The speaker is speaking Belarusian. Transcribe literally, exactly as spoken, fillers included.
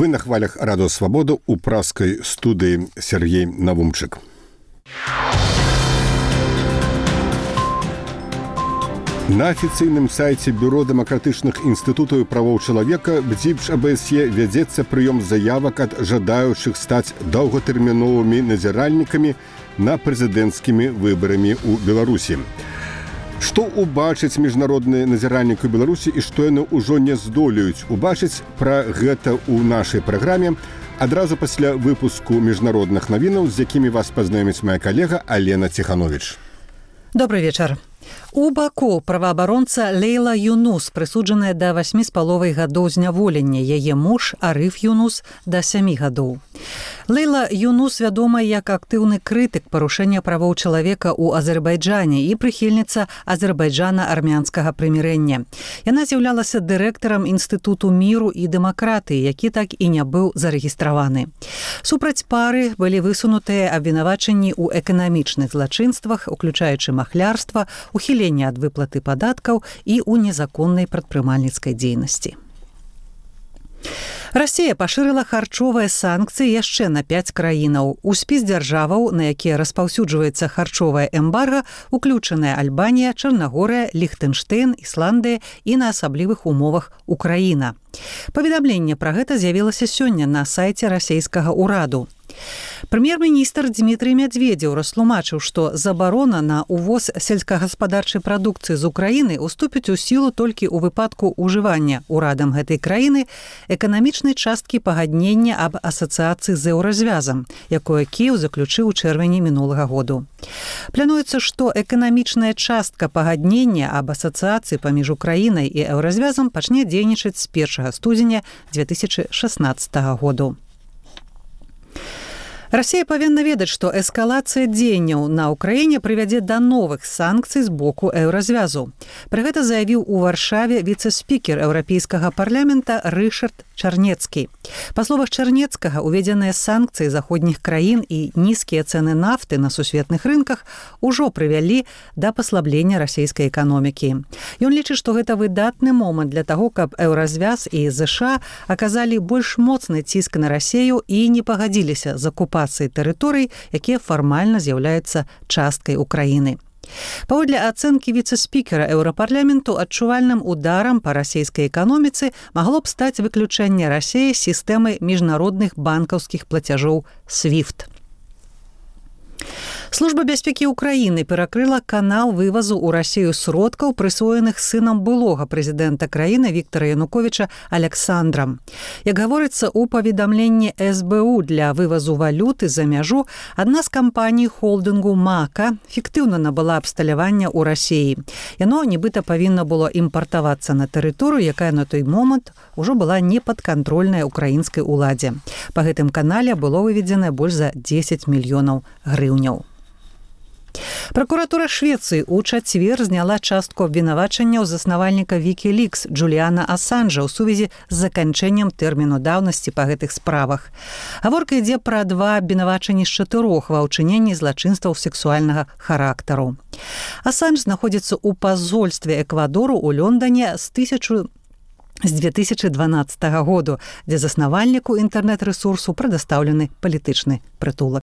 Вы на хвалях Радио Свобода у пражской студии Сергей Навумчик. На офіцыйным сайце Бюро дэмакратычных інстытутаў і правоў чалавека БДІПШ АБСЕ вядзецца прыём заявак ад жадаючых стаць доўгатэрміновымі назіральнікамі на прэзідэнцкімі выбарамі ў Беларусі. Што ўбачыць міжнародныя назіральнікі Беларусі і што яны ўжо не здолеюць убачыць, пра гэта ў нашай праграме адразу пасля выпуску міжнародных навінаў, з якімі вас пазнаёміць моя калега Алена Ціхановіч. Добрый вечар. У Баку праваабаронца Лейла Юнус прысуджаная да васьмі з паловай гадоў зняволення, яе муж Арыф Юнус да сямі гадоў. Лейла Юнус вядома як актыўны крытык парушэння правоў чалавека ў Азербайджане і прыхільніца азербайджана-армянскага прымірэння. Яна з'яўлялася дырэктарам Інстытуту міру і дэмакратыі, які так і не быў зарэгістраваны. Супраць пары былі высунутыя абвінавачанні ў эканамічных злачынствах, уключаючы махлярства, ухілення ад выплаты падаткаў і ў незаконнай прадпрымальніцкай дзейнасці. Расія пашырыла харчовыя санкцыі яшчэ на пяць краінаў. У спіс дзяржаваў, на якія распаўсюджваецца харчовае эмбарга, уключаная Альбанія, Чарнагорыя, Ліхтэнштэйн, Ісландыя і на асаблівых умовах Украіна. Паведамленне пра гэта з'явілася сёння на сайце расійскага ўраду. Прэм'ер-міністр Дмітрый Медведзеў растлумачыў, што забарона на увоз сельскагаспадарчай прадукцыі з Украіны уступіць у сілу толькі ў выпадку ўжывання урадам гэтай краіны эканамічнай часткі пагаднення аб асацыяцыі з еўразвязам, якое Кіеў заключыў у чэрвені мінулага году. Плануецца, што эканамічная частка пагаднення аб асацыяцыі паміж Украінай і еўразвязам пачне дзейнічаць з першага студзеня дзве тысячы шаснаццатага году. Расія павінна ведаць, што эскалацыя дзеянняў на ўкраіне прывядзе да новых санкцый з боку еўразвязу. Пры гэта заявіў у Варшаве віцэ-спікер Еўрапейскага парламента Рышард Чарнецкі. Па словах Чарнецкага, уведзеныя санкцыі заходніх краін і нізкія цэны нафты на сусветных рынках ужо прывялі да паслаблення расійскай эканомікі. Ён лічыць, што гэта выдатны момант для таго, каб еўразвяз і ЗША аказалі больш моцны ціск на Расію і не пагадзіліся з акупацыяй тэрыторый, якія фармальна з'яўляюцца часткай Украіны. Паводле ацэнкі віцэ-спікера Еўрапарламенту, адчувальным ударам па расійскай эканоміцы магло б стаць выключэнне Расіі з сістэмы міжнародных банкаўскіх плацяжоў свіфт. Служба бяспекі Украіны перакрыла канал вывазу ў Расію сродкаў, прысвоеных сынам былога прэзідэнта краіны Віктара Януковіча Аляксандрам. Як гаворыцца ў паведамленні эс бэ у, для вывазу валюты за мяжу адна з кампаній холдынгу «Мака» фіктыўна набыла абсталявання ў Расіі. Яно нібыта павінна было імпартавацца на тэрыторыю, якая на той момант ужо была непадкантрольная украінскай уладзе. Па гэтым канале было выведзена больш за дзесяць мільёнаў грыўняў. Пракуратура Швецыі ў чацвер зняла частку абвінавачанняў заснавальніка Вікілікс Джуліана Асанжа ў сувязі з заканчэннем тэрміну даўнасці па гэтых справах. Гаворка ідзе пра два абвінавачанні з чатырох ва ўчыненні злачынстваў сексуальнага характару. Асанж знаходзіцца ў пазольстве Эквадору ў Лондане з тысячу з дзве тысячы дванаццатага году, дзе заснавальніку інтэрнэт-рэсурсу прадастаўлены палітычны прытулак.